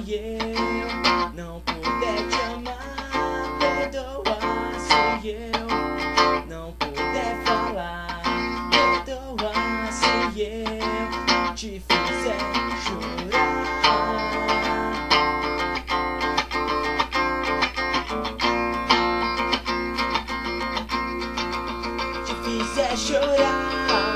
eu não puder te amar, perdoa se eu não puder falar, perdoa se eu te fizer chorar, te fizer chorar.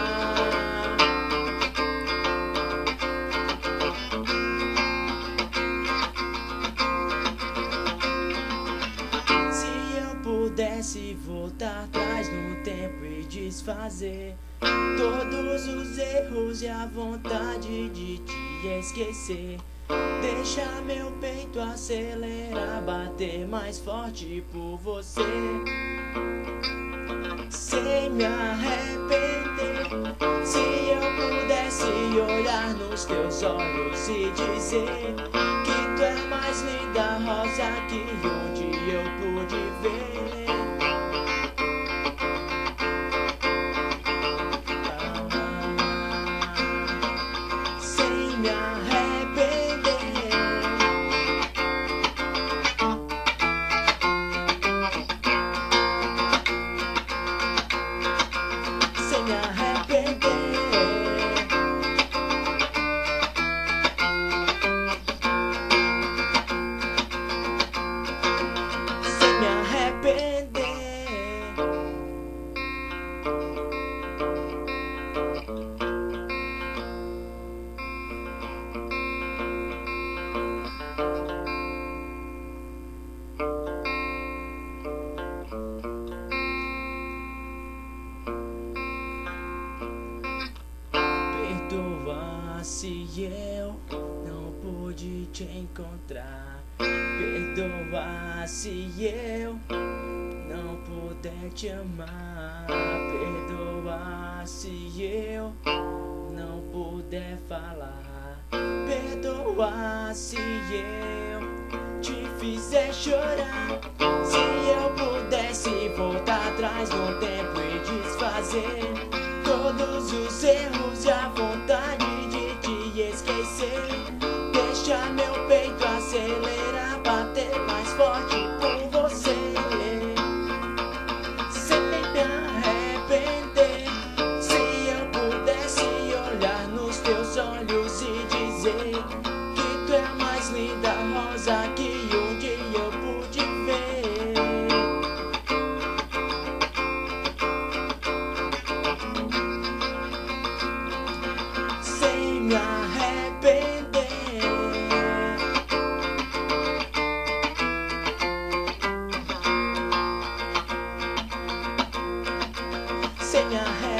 Pudesse voltar atrás no tempo e desfazer todos os erros e a vontade de te esquecer, deixar meu peito acelerar, bater mais forte por você, sem me arrepender. Se eu pudesse olhar nos teus olhos e dizer que tu é mais linda rosa que um dia eu pude ver, sem me arrepender, sem me arrepender, sem me arrepender. Perdoa se eu não pude te encontrar, perdoa se eu não puder te amar, perdoa se eu não puder falar, perdoa se eu te fizer chorar. Se eu pudesse voltar atrás no tempo e desfazer todos os erros e a vontade de te esquecer, deixar meu peito acelerar, bater mais forte por você, sem me arrepender. Se eu pudesse olhar nos teus olhos e dizer que tu é a mais linda rosa que um dia eu pude ver, sem me arrepender, sem me arrepender.